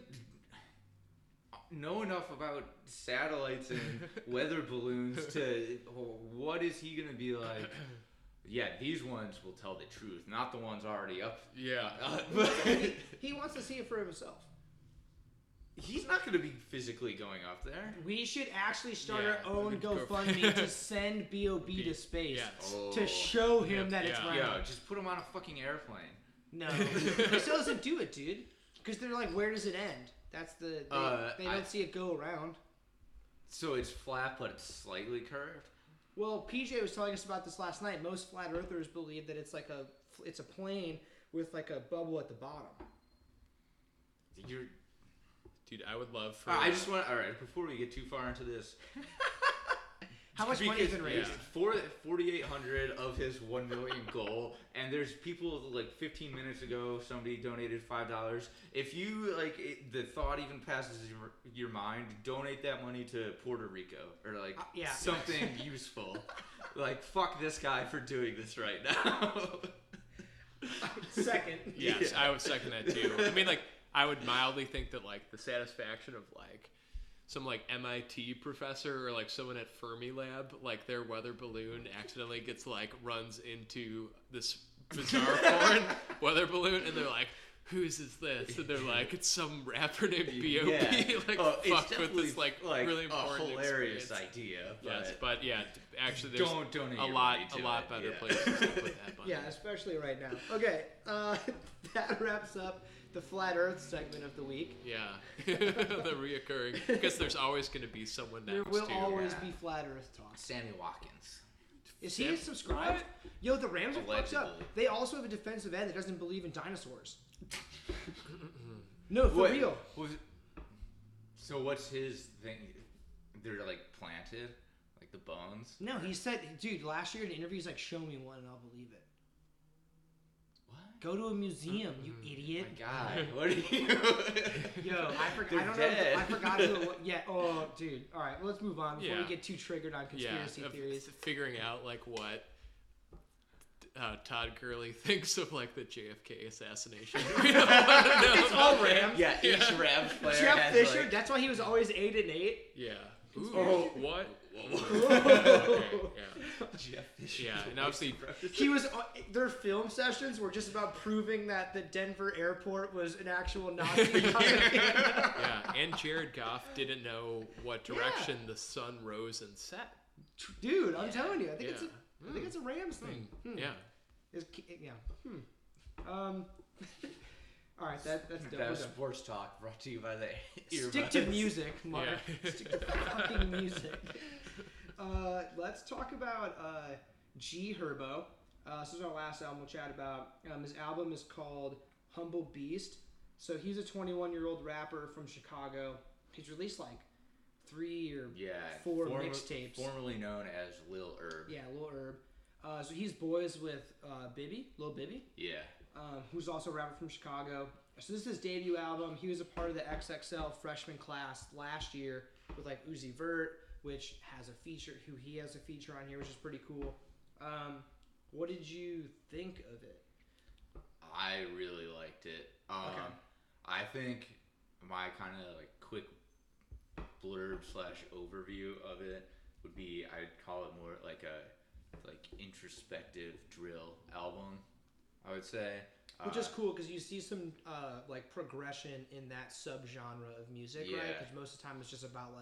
know enough about satellites and weather balloons to what is he gonna be like? Yeah, these ones will tell the truth, not the ones already up. Yeah, he wants to see it for himself. He's not going to be physically going up there. We should actually start our own GoFundMe to send B.O.B. to space to show him that it's right. Yeah, just put him on a fucking airplane. No, he still doesn't do it, dude. Because they're like, where does it end? That's the they don't see it go around. So it's flat, but it's slightly curved. Well, PJ was telling us about this last night. Most flat earthers believe that it's a plane with like a bubble at the bottom. Dude, I would love for... I just want... All right, before we get too far into this... How much money has been raised? For 4,800 of his 1 million goal, and there's people like 15 minutes ago, somebody donated $5. If you the thought even passes your mind, donate that money to Puerto Rico or something useful. Like fuck this guy for doing this right now. Second. Yes, I would second that too. I mean, I would mildly think that the satisfaction of some MIT professor or someone at Fermilab, their weather balloon accidentally gets runs into this bizarre foreign weather balloon, and they're like, whose is this? And they're like, it's some rapper named B.O.B. Fuck with this really important hilarious experience. Idea. Yes, but yeah, actually, there's don't donate a lot better places to put that money. Yeah, especially right now. Okay, that wraps up the Flat Earth segment of the week. Yeah, the reoccurring. Because there's always going to be someone next. There will always be Flat Earth talk. Sammy Watkins. Is he subscribed? Yo, the Rams are fucked up. They also have a defensive end that doesn't believe in dinosaurs. No, for real. So what's his thing? They're planted, the bones. No, he said, dude, last year in interviews, show me one and I'll believe it. What? Go to a museum, you idiot. My God, what are you? Yo, I don't dead. know. I forgot who it was. Yeah. Oh, dude. All right, well, let's move on before we get too triggered on conspiracy theories. Figuring out what Todd Gurley thinks of the JFK assassination. It's all Rams. Yeah, each Rams player Jeff has Fisher. That's why he was always 8-8. Yeah. Ooh, what? Yeah. Jeff Fisher. Yeah, and obviously he was. Their film sessions were just about proving that the Denver airport was an actual Nazi. Yeah, and Jared Goff didn't know what direction the sun rose and set. Dude, I'm telling you, I think it's a Rams thing. Yeah. All right, that's That sports talk brought to you by the earbuds. Stick to music, Mark. Yeah. Stick to fucking music. Let's talk about G Herbo. This is our last album we'll chat about. His album is called Humble Beast. So he's a 21-year-old rapper from Chicago. He's released 3 or 4 mixtapes. Formerly known as Lil Herb. Yeah, Lil Herb. So he's boys with Lil Bibby. Yeah. Who's also a rapper from Chicago. So this is his debut album. He was a part of the XXL freshman class last year with Uzi Vert, which has a feature. He has a feature on here, which is pretty cool. What did you think of it? I really liked it. Okay. I think my kind of quick blurb / overview of it would be I'd call it more a introspective drill album. I would say, which is cool because you see some progression in that subgenre of music, right? Because most of the time it's just about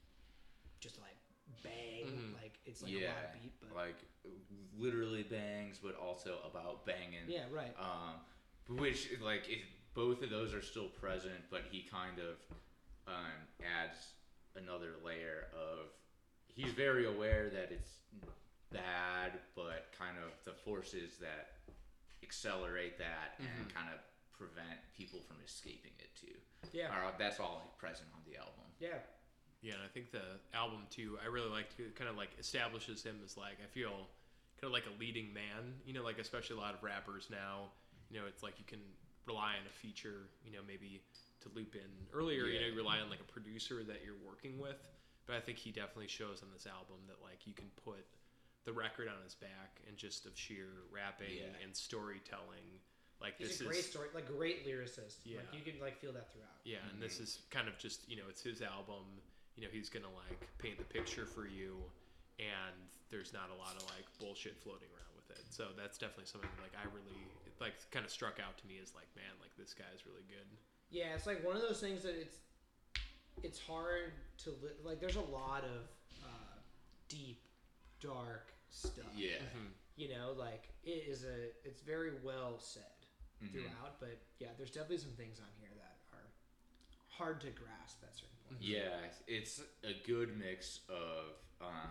bang, it's a lot of beat, but literally bangs, but also about banging. Yeah, right. Which both of those are still present, but he kind of adds another layer of. He's very aware that it's bad, but kind of the forces that accelerate that and kind of prevent people from escaping it too. Yeah. That's all present on the album. Yeah. Yeah, and I think the album too, I really liked it. Kind of establishes him as I feel kind of like a leading man, you know, like especially a lot of rappers now, you know, it's like you can rely on a feature, you know, maybe to loop in earlier, you know, you rely on like a producer that you're working with. But I think he definitely shows on this album that like you can put the record on his back and just of sheer rapping and storytelling. Like He's a great story, like great lyricist. Yeah. Like you can like feel that throughout. Yeah, and this is kind of just, you know, it's his album. You know, he's gonna like paint the picture for you, and there's not a lot of like bullshit floating around with it. So that's definitely something like I really like kind of struck out to me as like, man, like this guy's really good. Yeah, it's like one of those things that it's hard to like. There's a lot of deep, dark stuff. Yeah. You know, like it's very well said throughout, but yeah, there's definitely some things on here that are hard to grasp at certain points. Yeah, it's a good mix of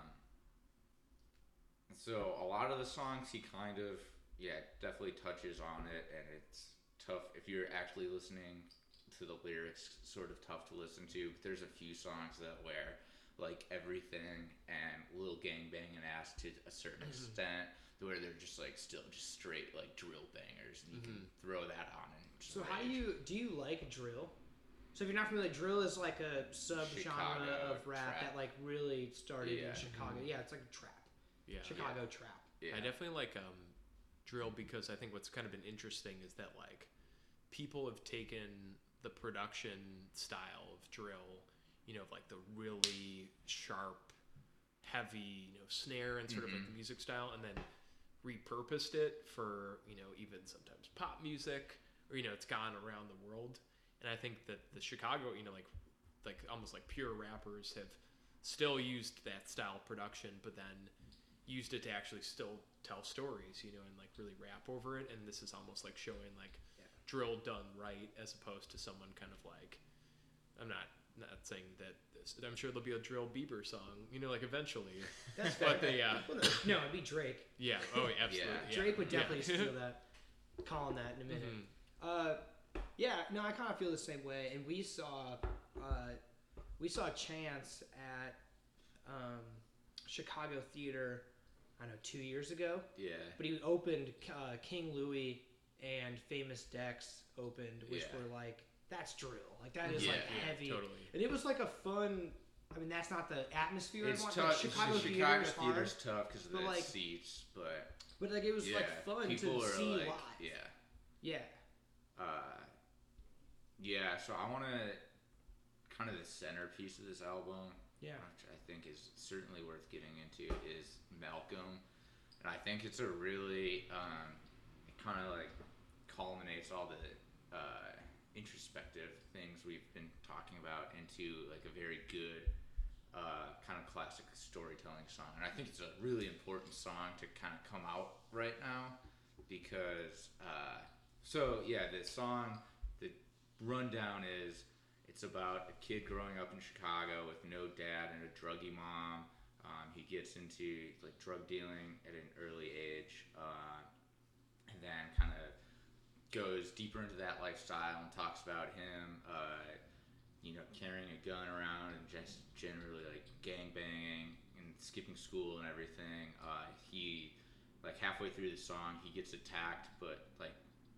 so a lot of the songs he kind of definitely touches on it, and it's tough if you're actually listening to the lyrics, sort of tough to listen to. But there's a few songs that where like Everything and Lil Gang Bangin' Ass to a certain extent, where they're just like still just straight like drill bangers, and you can throw that on and just So how do you like drill? So if you're not familiar, drill is like a sub-genre Chicago of rap trap. that like really started in Yeah. Chicago. Yeah, it's like a trap. Yeah. Chicago trap. Yeah. I definitely like drill because I think what's kind of been interesting is that like people have taken the production style of drill, you know, like the really sharp, heavy, you know, snare and sort of like the music style, and then repurposed it for, you know, even sometimes pop music, or, you know, it's gone around the world. And I think that the Chicago, you know, like almost like pure rappers have still used that style of production, but then used it to actually still tell stories, you know, and like really rap over it. And this is almost like showing like drill done right, as opposed to someone kind of like, I'm not saying that I'm sure there'll be a Drill Bieber song, you know, like eventually. That's But fair. they, No, it'd be Drake. yeah, oh, absolutely. Yeah. Drake would definitely steal that. Calling that in a minute. Yeah, no, I kind of feel the same way. And we saw Chance at Chicago Theater, I don't know, 2 years ago. Yeah. But he opened King Louie and Famous Dex opened, which were like, that's drill. Like that is like heavy. Totally. And it was like a fun. I mean, that's not the atmosphere. It's I want. tough. Like, Chicago Chicago Theater's hard, Theater's tough because of but, the like, seats, but but like it was like fun people to are see like, live. Yeah. Yeah. So I want to kind of the centerpiece of this album, Yeah. which I think is certainly worth getting into, is Malcolm, and I think it's a really it kind of like culminates all the introspective things we've been talking about into like a very good kind of classic storytelling song. And I think it's a really important song to kind of come out right now because the song, the rundown is it's about a kid growing up in Chicago with no dad and a druggy mom. He gets into like drug dealing at an early age, and then kind of goes deeper into that lifestyle and talks about him, carrying a gun around and just generally like gang banging and skipping school and everything. He like halfway through the song he gets attacked, but like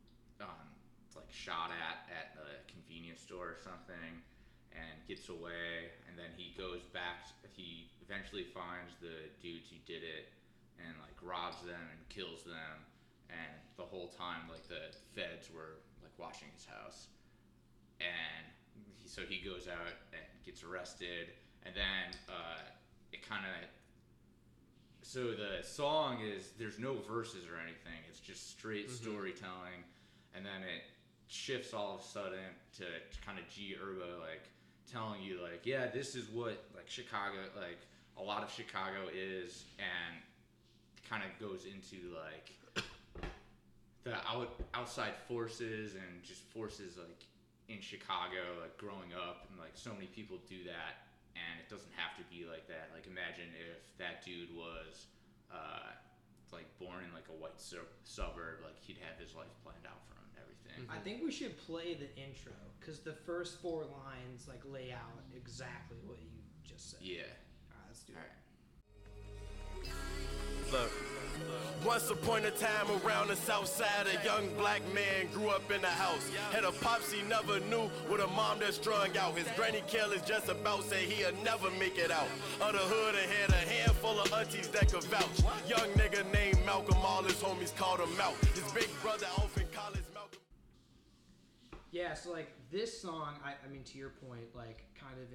shot at a convenience store or something, and gets away. And then he goes back. He eventually finds the dudes who did it and like robs them and kills them. And the whole time, like, the feds were, like, watching his house. And so he goes out and gets arrested. And then it kind of... So the song is... There's no verses or anything. It's just straight storytelling. And then it shifts all of a sudden to kind of G Herbo, like, telling you, like, yeah, this is what, like, Chicago... Like, a lot of Chicago is. And kind of goes into, like... the outside forces and just forces like in Chicago, like growing up, and like so many people do that, and it doesn't have to be like that. Like imagine if that dude was like born in like a white suburb, like he'd have his life planned out for him and everything. I think we should play the intro because the first 4 lines like lay out exactly what you just said. Yeah. All right, let's do it. All right. Look, Once upon a time around the south side, a young black man grew up in the house. Had a pops he never knew with a mom that strung out. His granny careless just about said he'll never make it out. Of the hood and had a handful of aunties that could vouch. Young nigga named Malcolm, all his homies called him out. His big brother off in college, Malcolm. Yeah, so like this song, I mean, to your point, like kind of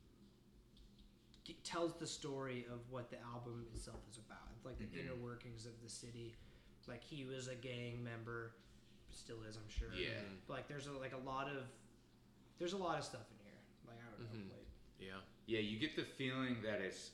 tells the story of what the album itself is about. It's like the inner workings of the city. Like he was a gang member, still is, I'm sure. Yeah. But like there's a lot of stuff in here. Like I don't know. Like, Yeah, you get the feeling that it's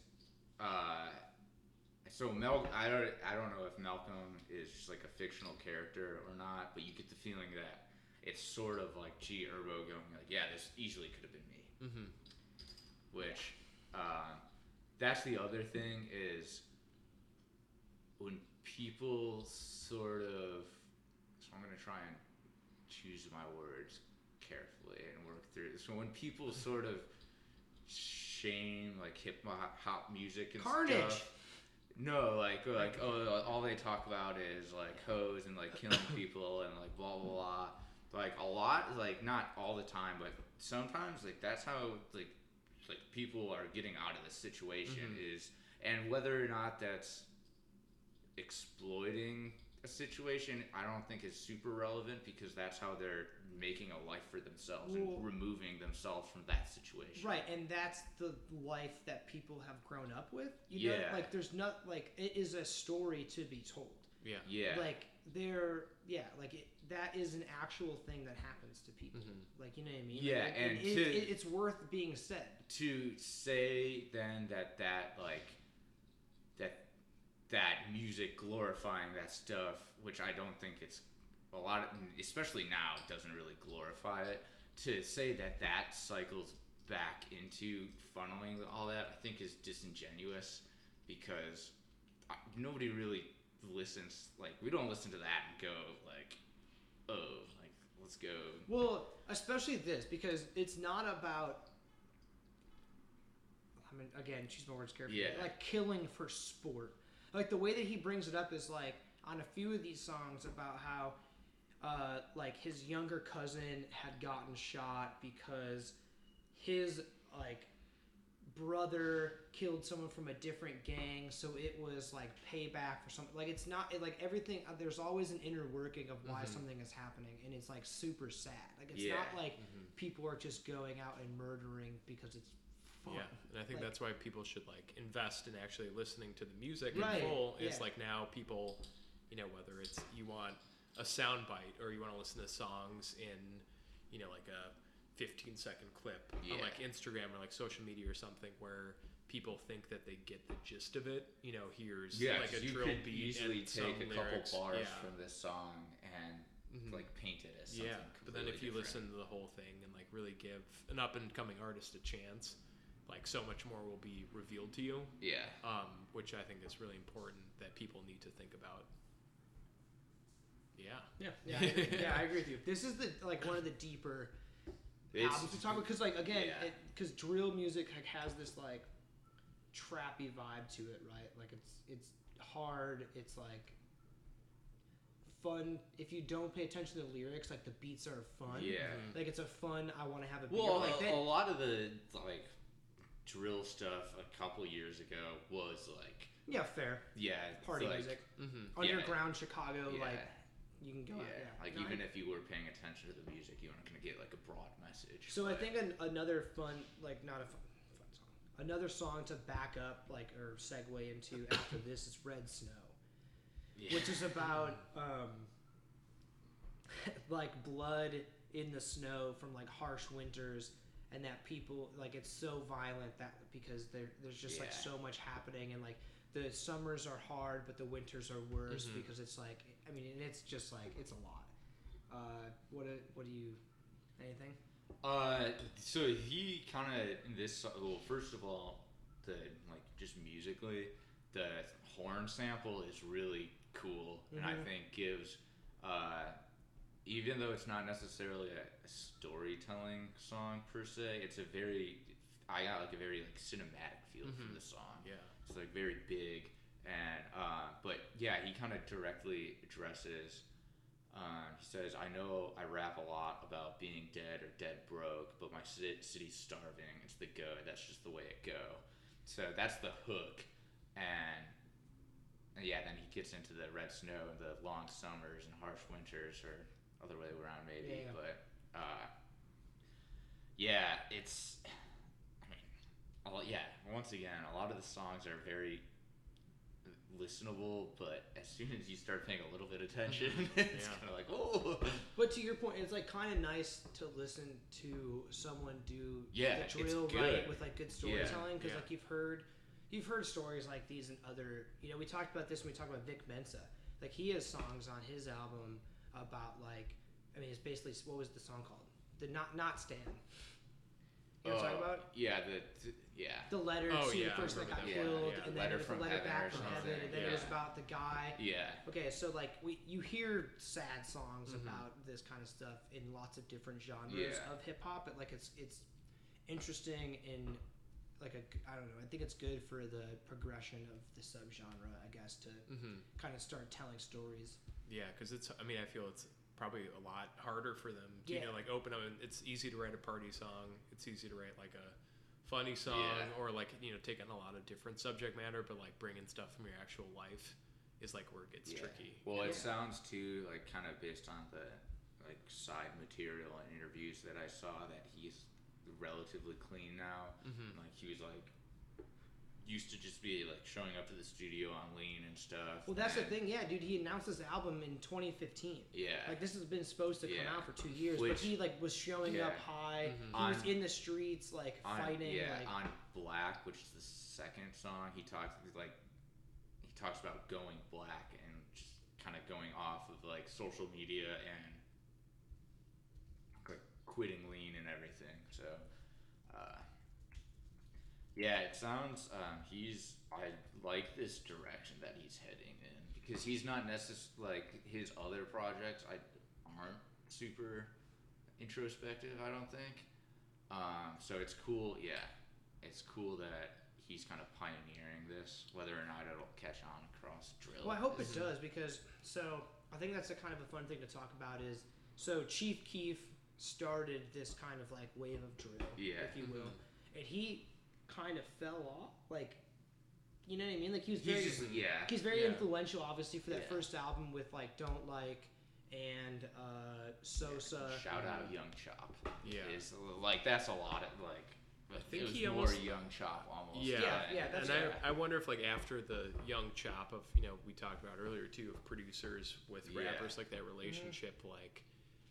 so I don't know if Malcolm is just like a fictional character or not, but you get the feeling that it's sort of like G Herbo going like, yeah, this easily could have been me. Which that's the other thing is when people sort of, so I'm gonna try and choose my words carefully and work through this. So when people sort of shame like hip hop music and Carnage. stuff. No, like oh, all they talk about is like hoes and like killing people and like blah blah blah. Like a lot, like not all the time, but sometimes like that's how like people are getting out of the situation is, and whether or not that's exploiting a situation, I don't think is super relevant because that's how they're making a life for themselves and removing themselves from that situation. right, and that's the life that people have grown up with. You know, like there's not like it is a story to be told. Yeah. Like that is an actual thing that happens to people. Like you know what I mean? Yeah, like, and it's worth being said. To say then that music glorifying that stuff, which I don't think it's a lot of, especially now, it doesn't really glorify it. To say that cycles back into funneling all that, I think is disingenuous because nobody really listens. Like we don't listen to that and go like, oh, like let's go. Well, especially this because it's not about. I mean, again, choose my words carefully. Yeah. Like killing for sport. Like the way that he brings it up is like on a few of these songs about how like his younger cousin had gotten shot because his like brother killed someone from a different gang, so it was like payback for something. Like it's not like everything. There's always an inner working of why something is happening, and it's like super sad. Like it's not like people are just going out and murdering because it's fun. Yeah, and I think like, that's why people should like invest in actually listening to the music Right, in full. yeah. It's like now people, you know, whether it's you want a sound bite or you want to listen to songs in, you know, like a 15-second clip on like Instagram or like social media or something where people think that they get the gist of it. You know, here's like a drill could beat easily and some take a lyrics. couple bars from this song and like paint it as something but then if you different. listen to the whole thing and like really give an up and coming artist a chance, like so much more will be revealed to you. Which I think is really important that people need to think about. I agree with you. This is the like one of the deeper albums to talk about because like again, because drill music like has this like trappy vibe to it, right? Like it's hard. It's like fun. If you don't pay attention to the lyrics, like the beats are fun. Like it's a fun. I want to have a beer. Well, like a lot of the like drill stuff a couple years ago was like fair. Party like, music. Underground Chicago, like you can go. Like even if you were paying attention to the music, you weren't gonna get like a broad message. So I think another fun, like not a fun song. Another song to back up, like or segue into after this is Red Snow, which is about like blood in the snow from like harsh winters, and that people like it's so violent that because there's just like so much happening, and like the summers are hard, but the winters are worse because it's like I mean, and it's just like it's a lot. What do you anything? So he kind of in this. Well, first of all, the like just musically, the horn sample is really cool, and I think gives. Even though it's not necessarily a storytelling song per se, it's a very. I got like a very like cinematic feel from the song. It's like very big, and but yeah, he kind of directly addresses. He says, "I know I rap a lot about being dead or dead broke, but my city's starving. It's the go. That's just the way it go." So that's the hook, and yeah, then he gets into the red snow and the long summers and harsh winters, or other way around maybe. Yeah. But yeah, it's. I mean, yeah. Once again, a lot of the songs are very listenable, but as soon as you start paying a little bit of attention, it's kind of like, oh. But to your point, it's like kind of nice to listen to someone do Yeah, the drill it's right good. with like good storytelling, because Yeah. like you've heard stories like these in other. We talked about this when we talked about Vic Mensa. Like he has songs on his album about like, it's basically, what was the song called? The not Stan. You know what I'm talking about? Yeah, The letter Oh, to yeah, the person that I got remember that. killed, Yeah, and then Letter it was the from letter Heaven back or from heaven, something, and then it was yeah. about the guy. yeah. Okay, so like you hear sad songs about this kind of stuff in lots of different genres Yeah. of hip hop, but like it's interesting in like I don't know. I think it's good for the progression of the subgenre, I guess, to kind of start telling stories. Yeah, because I feel it's probably a lot harder for them to, Yeah. like open up. And it's easy to write a party song. It's easy to write like a funny song, Yeah. or like, take on a lot of different subject matter, but like bringing stuff from your actual life is like where it gets tricky. Well, it Yeah. sounds too like kind of based on the like side material and interviews that I saw that he's relatively clean now. Like he was like used to just be like showing up to the studio on lean and stuff. Well, that's the and- thing, yeah, dude. He announced his album in 2015. Yeah. Like this has been supposed to come Yeah. out for 2 years, but Which- he like was showing yeah. up high. He On- was in the streets, like fighting. like, on Black, which is the second song, he talks about going black and just kind of going off of like social media and like quitting lean and everything. So yeah, it sounds I like this direction that he's heading in, because he's not necessarily like his other projects aren't super introspective, I don't think. So it's cool, yeah. It's cool that he's kind of pioneering this. Whether or not it'll catch on across drill. well, I hope it is- does, because I think that's a kind of a fun thing to talk about is Chief Keef started this kind of like wave of drill, Yeah. if you will, and he kind of fell off, like, you know what I mean? Like he was very, he's very yeah. influential, obviously, for that Yeah. first album with like Don't Like and Sosa. Shout out Young Chop. Yeah. It's like that's a lot of like. I think it was he more almost- Young Chop almost. Yeah, Yeah, that's and right. I wonder if like after the young chop of we talked about earlier too, of producers with Yeah. rappers, like that relationship, like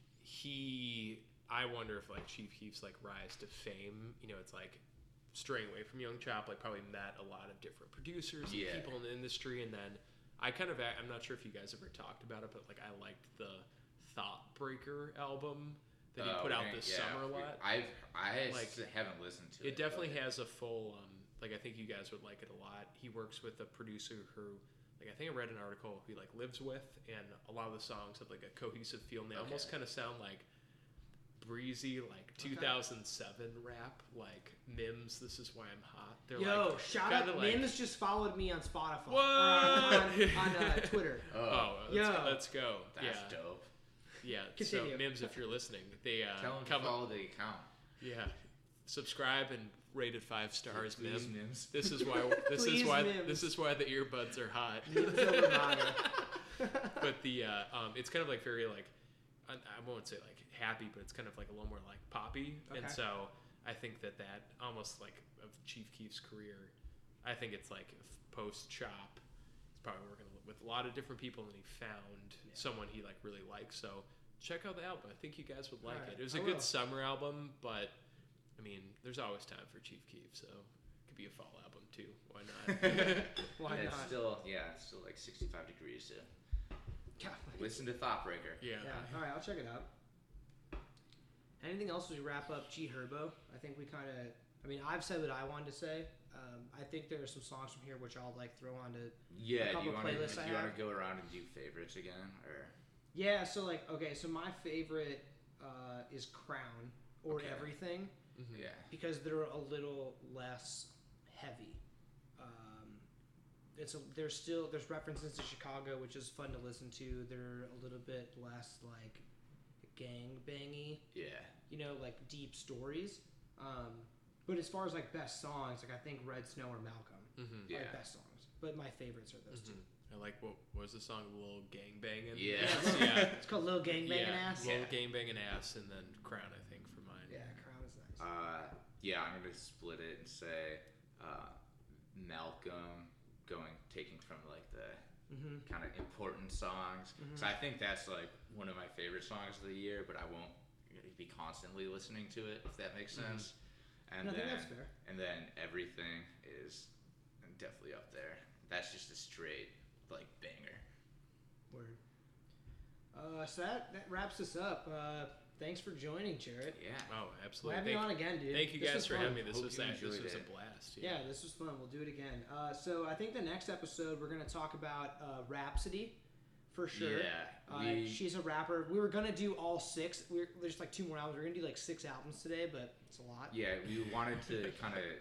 I wonder if like Chief Keef's like rise to fame, it's like straying away from Young Chop, like probably met a lot of different producers and Yeah. people in the industry, and then I'm not sure if you guys ever talked about it, but like I liked the Thought Breaker album that he put out this summer a lot. I Like, haven't listened to it. It definitely but- has a full, I think you guys would like it a lot. He works with a producer who, I think I read an article he lives with, and a lot of the songs have like a cohesive feel, and they almost Okay. kind of sound like breezy, like 2007 rap, like Mims, This Is Why I'm Hot. They're Yo, like, shout out! kinda like- Mims just followed me on Spotify. What? On Twitter. Oh, Yo. let's go. That's yeah. dope. Yeah. Continue. So Mims, if you're listening, they Tell him come to follow the account. Yeah. Subscribe and rate it 5 stars, Please, Mims. Mims. This is why Please, Mims. this is why the earbuds are hot. Mims over Mata. But the it's kind of like very like I won't say like happy, but it's kind of like a little more like poppy. And Okay. so I think that almost like of Chief Keef's career, I think it's like post Chop. He's probably working with a lot of different people, and he found someone he like really likes. So check out the album. I think you guys would like Alright, it. It was I a good will. summer album, but there's always time for Chief Keef, so it could be a fall album too. Why not? Why And not? it's still like 65 degrees. So God, listen to Thoughtbreaker. Yeah. yeah. All right, I'll check it out. Anything else as we wrap up G Herbo? I think we kind of. I've said what I wanted to say. I think there are some songs from here which I'll throw on to. Yeah. A Do you couple want to playlists I have. go around and do favorites again, or? Yeah, so so my favorite is Crown or Okay. Everything, Yeah. because they're a little less heavy. there's references to Chicago, which is fun to listen to. They're a little bit less like gang bangy. Yeah. You know, like deep stories. But as far as like best songs, like I think Red Snow or Malcolm are Yeah. the best songs. But my favorites are those two. I like what was the song Lil Gang Bangin'? Yeah. Yeah. It's called Lil Gang Bangin' Ass. Lil Gang Bangin' Ass, and then Crown, I think, for mine. Yeah, Crown is nice. Yeah, I'm gonna split it and say Malcolm taking from like the kind of important songs. So I think that's like one of my favorite songs of the year, but I won't be constantly listening to it, if that makes sense. And I then think that's fair. and then Everything is definitely up there. That's just a straight like banger. Word. So that wraps us up. Thanks for joining, Jared. Yeah. Oh, We'll absolutely. have you on again, dude. Thank you This guys was for fun. having me. This Hope was you a enjoyed blast. Yeah, this was fun. We'll do it again. So I think the next episode we're gonna talk about Rhapsody, for sure. Yeah. She's a rapper. We were gonna do all 6. There's like 2 more albums. We're gonna do like 6 albums today, but it's a lot. Yeah, we wanted to kind of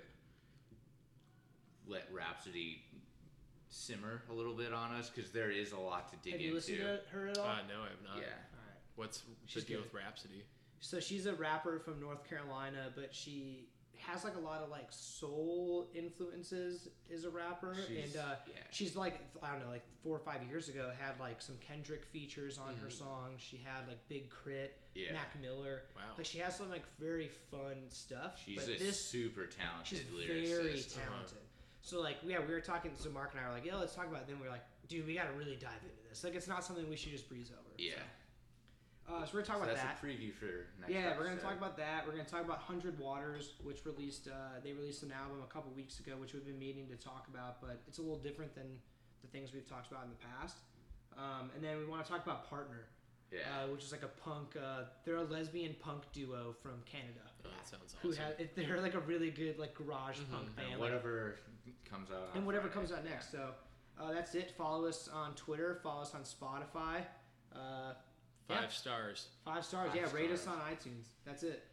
let Rhapsody simmer a little bit on us because there is a lot to dig Have you into. listened to her at all? No, I have not. Yeah. All right. What's She's the deal good. with Rhapsody? So she's a rapper from North Carolina, but she has like a lot of like soul influences as a rapper. She's like, I don't know, like 4 or 5 years ago had like some Kendrick features on her songs. She had like Big Crit, Yeah. Mac Miller. Wow. Like she has some like very fun stuff. She's but a super talented she's lyricist. very talented. So like, yeah, we were talking. So Mark and I were like, yeah, let's talk about it. Then we were like, dude, we got to really dive into this. Like, it's not something we should just breeze over. Yeah. So we're gonna talk about that's that. a preview for next Yeah, episode. we're gonna talk about that. We're gonna talk about 100 Waters, which released. They released an album a couple weeks ago, which we've been meaning to talk about, but it's a little different than the things we've talked about in the past. And then we want to talk about Partner, which is like a punk. They're a lesbian punk duo from Canada. Oh, that sounds Who awesome. they're like a really good like garage punk band. And whatever comes out. And on whatever Friday. comes out next. So that's it. Follow us on Twitter. Follow us on Spotify. 5 stars. 5 stars. Five Yeah, rate us stars. on iTunes. That's it.